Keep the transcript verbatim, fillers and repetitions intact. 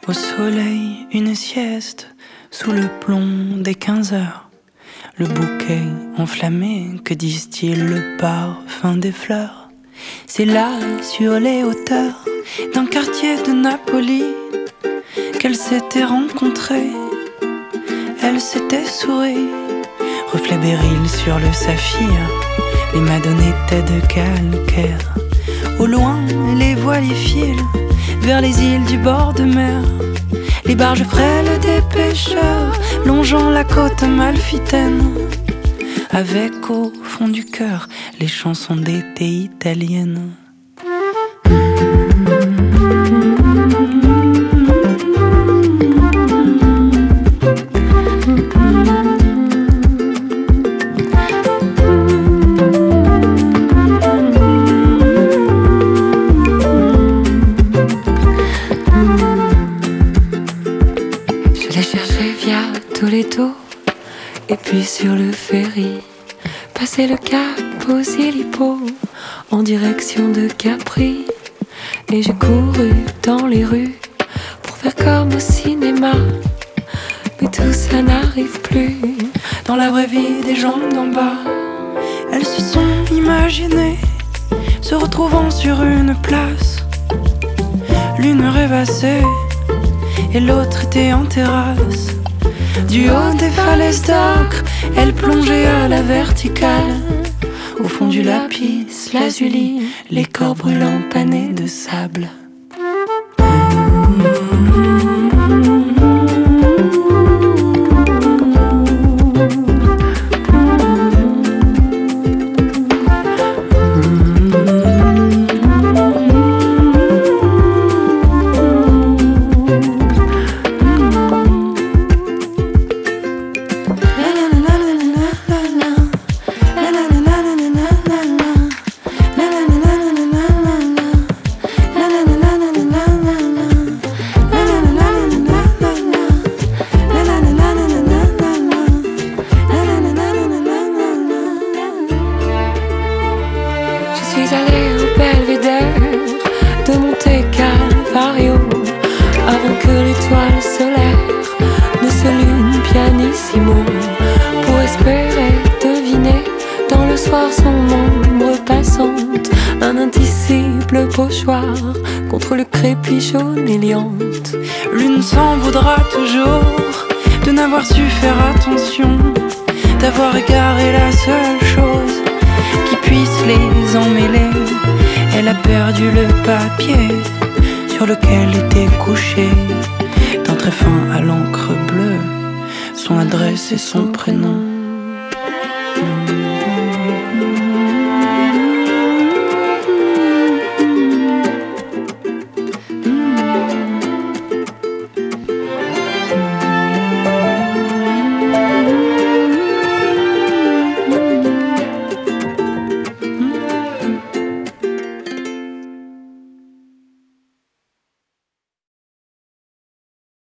Au soleil, une sieste, sous le plomb des quinze heures. Le bouquet enflammé, que distille le parfum des fleurs. C'est là, sur les hauteurs d'un quartier de Napoli, qu'elles s'étaient rencontrées. Elles s'étaient souri, reflet béryl sur le saphir. Les madones étaient de calcaire. Au loin, les voiliers filent vers les îles du bord de mer. Les barges frêles des pêcheurs longeant la côte amalfitaine. Avec au fond du cœur les chansons d'été italiennes. Et puis sur le ferry, passer le cap aux Hélipo en direction de Capri. Et j'ai couru dans les rues pour faire comme au cinéma. Mais tout ça n'arrive plus dans la vraie vie des gens d'en bas. Elles se sont imaginées se retrouvant sur une place. L'une rêvassait et l'autre était en terrasse. Du haut des falaises d'ocre, elle plongeait à la verticale. Au fond du lapis lazuli, les corps brûlants panés de sable. Contre le crépi jaune et liante. L'une s'en voudra toujours de n'avoir su faire attention, d'avoir égaré la seule chose qui puisse les emmêler. Elle a perdu le papier sur lequel était couché, d'un trait fin à l'encre bleue, son adresse et son prénom.